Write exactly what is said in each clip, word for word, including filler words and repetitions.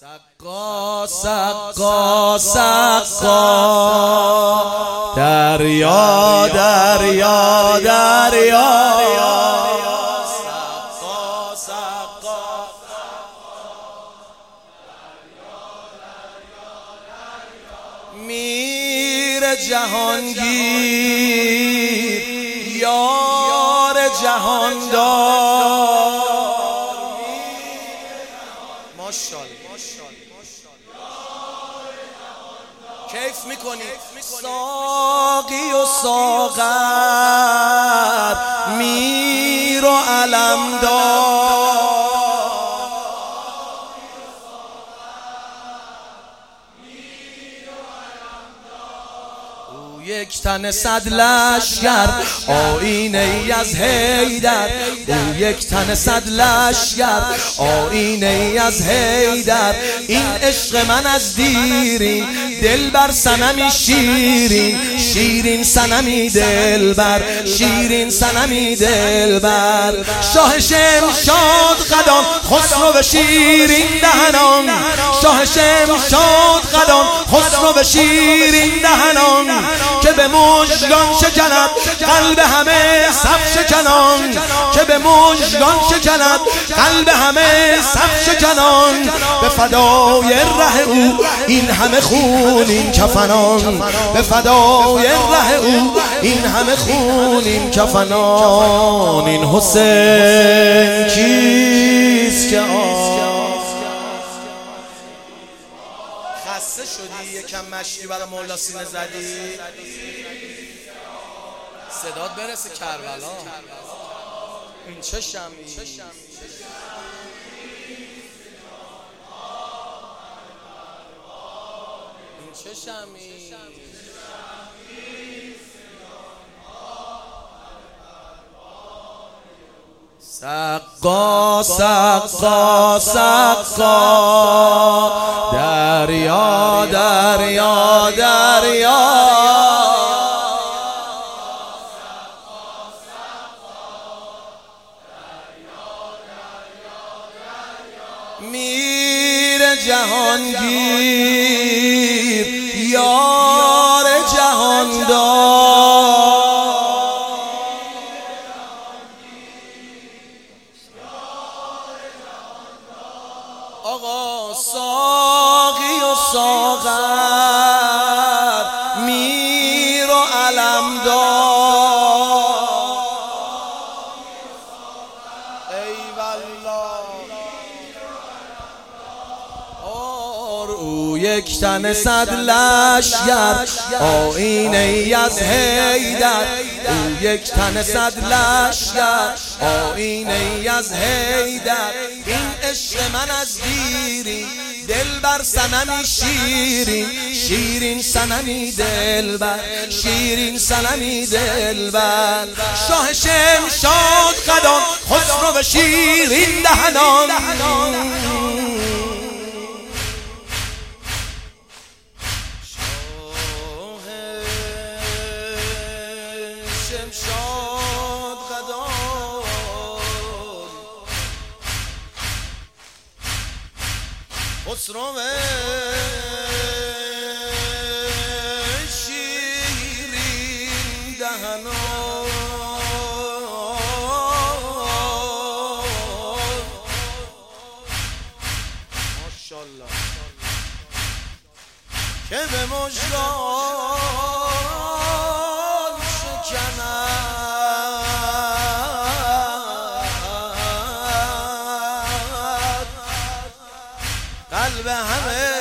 سقا سقا سقا دریا دریا دریا سقا سقا میر جهانگیر یار جهاندار ماشاءالله کیف میکنی ساقی و ساغر میر و علمدار او یک تن صد لشکر آیینه ای از حیدر او یک تن صد لشکر آیینه ای از حیدر این عشق من از دیرین دل بر صنمی شیرین شیرین صنمی دل بر شیرین صنمی دل بر شاه شمشاد قدان خسرو و شیرین دهنان شاه شمشاد قدان خسرو و شیرین دهنان که به مژگان شکند قلب همه صف شکنان که به مژگان شکند قلب همه صف شکنان به فدای ره او این همه خون این کفنان به فدای ره او این همه خون این کفنان این حسین کیست که خسته شدی یکم مشتی برای مولا سینه زدی صدات برسه کربلا این چه شمی این چه شمی سقا سقا سقا دریا دریا دریا میر جهانگیر یار جهاندار آقا ساقی و ساغر میر و علمدار ای والله او یک تن صد لشکر آیینه ای از حیدر او یک تن صد لشکر آیینه ای از حیدر این عشق من از دیرین دل بر صنمی شیرین شیرین صنمی دل بر شیرین صنمی دل بر شاه شمشاد قدان خسرو و شیرین دهنان شمشاد قدان خسرو و شیرین دهنان ماشاءالله که به مژگان قلب همه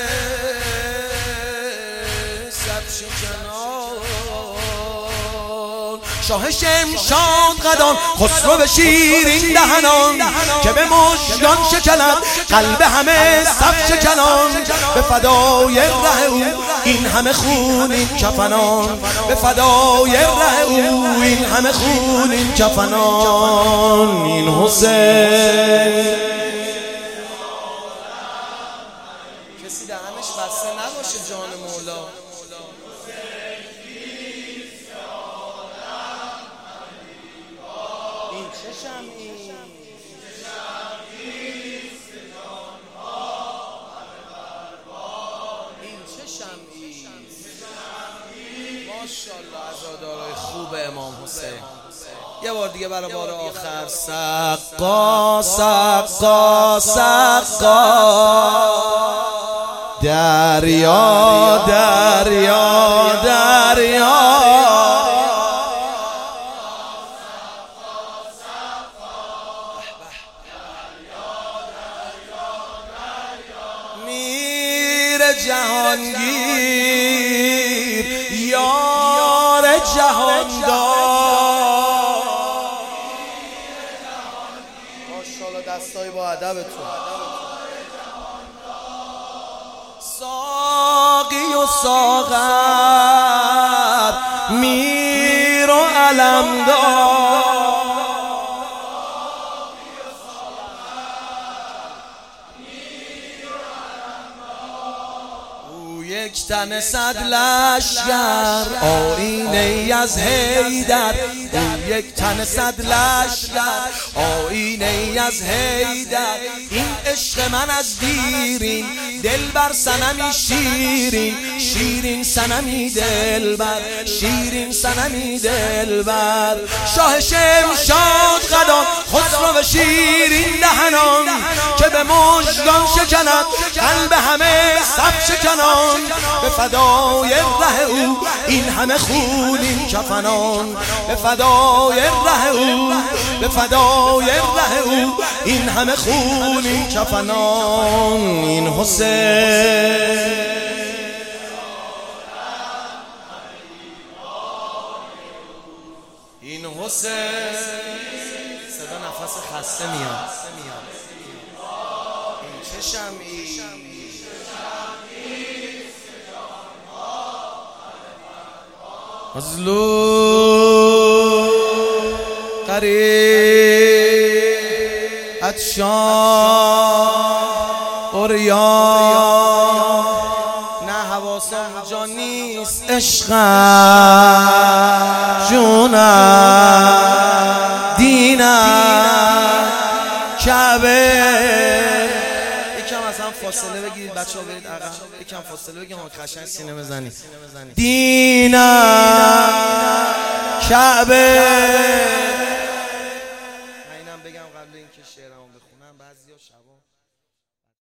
صف شکنان شاه شمشاد قدان خسرو و شیرین دهنان که به مژگان شکند قلب همه صف شکنان به فدای ره او این همه خون این کفنان به فدای ره او این همه خون این کفنان این حسین کسی دهنش بسته نباشه جان مولا این چه شمعی ماشاءالله عزادارای خوب امام حسین. یه بار دیگه برای بار آخر. سقا سقا سقا دریا دریا دریا میر جهانگیر یار جهاندار. ماشاءالله دستای با ادبتون. ساقی و ساغر میر و علمدار. یک تن صد لشکر آینه ای از حیدر. او یک تن صد لشکر آینه ای از حیدر. این عشق من از دیرین دل بر صنمی شیرین. شیرین صنمی دل بر شیرین صنمی دل بر. شاه شمشاد قدان خسرو و شیرین دهنان که به مژگان شکند قلب همه صف شکنان. به فدای ره او این همه خونین کفنان. به فدای ره او به فدای ره او این همه خونین کفنان. این حسین این حسین صدا نفس خسته میاد. این چه شمعی مظلوم قریب عطشان عریان. نه حواسم جا نیست عشقم جونم دینم کعبه. یکم از هم فاصله بگیرید بچه ها، برید عقب. یکم فاصله بگیم ها قشنگ سینه بزنید. دینم کعبه